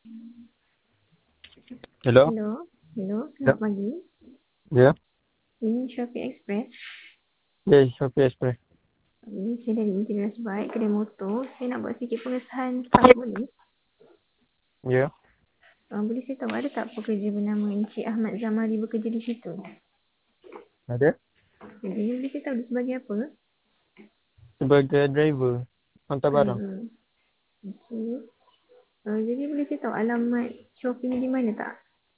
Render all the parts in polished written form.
Hello? Hello, hello, Ya. selamat pagi. Ya. Ini Shopee Express. Ya, Shopee Express. Ini saya dari Integrasi Baik, kedai motor. Saya nak buat sikit pengesahan kalau boleh. Ya. Boleh saya tahu ada tak pekerja bernama Encik Ahmad Zamari bekerja di situ? Ada? Jadi boleh saya tahu dia sebagai apa? Sebagai driver. Hantar barang. Driver. Okey. Jadi boleh saya tahu alamat Shopee ni di mana tak?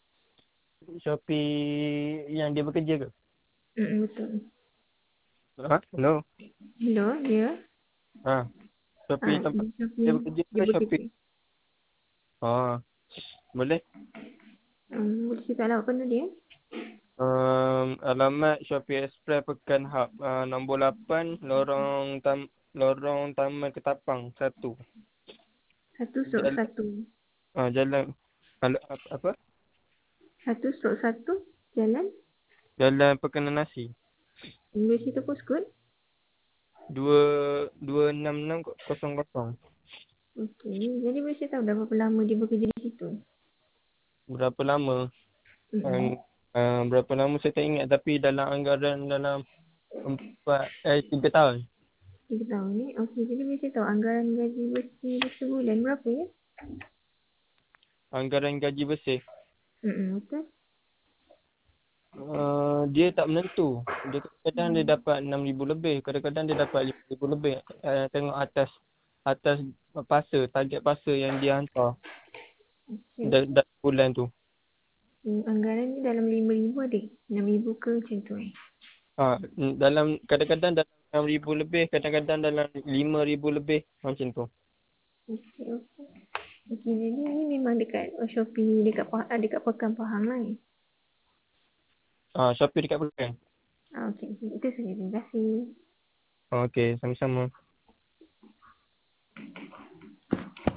Shopee yang dia bekerja ke? Betul. Ha? Hello? Hello, dia? Ha. Shopee tempat Di dia Shopee bekerja dia ke Shopee? bekerja. Ha. Boleh? Boleh saya tahu alamat penuh dia? Alamat Shopee Express Pekan Hub. Nombor 8, lorong Taman Ketapang 1. 1/1. Jalan apa? 1/1 jalan. Jalan Pekanan Nasi. Boleh saya tahu postcode? 26600. Okey, jadi boleh saya tahu dah berapa lama dia bekerja di situ? Berapa lama? Mm-mm. Berapa lama saya tak ingat, tapi dalam anggaran dalam 3 tahun. 3 tahun ni. Okey, jadi boleh saya tahu anggaran gaji bersih dia sebulan berapa ya? Anggaran gaji bersih. Betul. Dia tak menentu. Dia kadang-kadang dia dapat 6,000 lebih, kadang-kadang dia dapat 5,000 lebih. Tengok atas target pasa yang dia hantar Okey. dalam bulan tu. Anggaran ni dalam 5,000 ada? 6,000 ke macam tu Dalam kadang-kadang dalam 6,000 lebih, kadang-kadang dalam 5,000 lebih, macam tu. Okey, okey. Okey, jadi ni memang dekat Shopee, dekat Pekan Pahang lah ni. Shopee dekat Pekan. Okey, itu saja. Terima kasih. Okey, sama-sama.